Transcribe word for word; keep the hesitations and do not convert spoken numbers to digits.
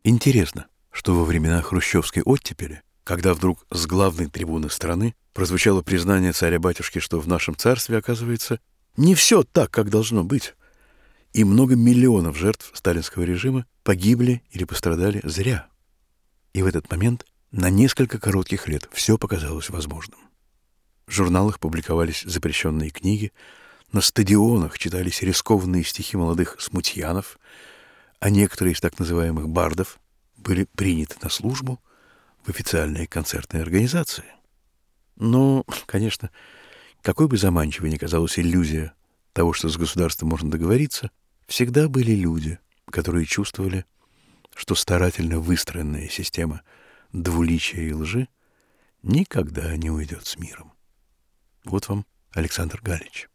Интересно, что во времена хрущевской оттепели, когда вдруг с главной трибуны страны прозвучало признание царя-батюшки, что в нашем царстве, оказывается, не все так, как должно быть, и много миллионов жертв сталинского режима погибли или пострадали зря. И в этот момент на несколько коротких лет все показалось возможным. В журналах публиковались запрещенные книги, на стадионах читались рискованные стихи молодых смутьянов, а некоторые из так называемых бардов были приняты на службу в официальные концертные организации. Но, конечно, какой бы заманчивой ни казалась иллюзия того, что с государством можно договориться, всегда были люди, которые чувствовали, что старательно выстроенная система двуличия и лжи никогда не уйдет с миром. Вот вам Александр Галич.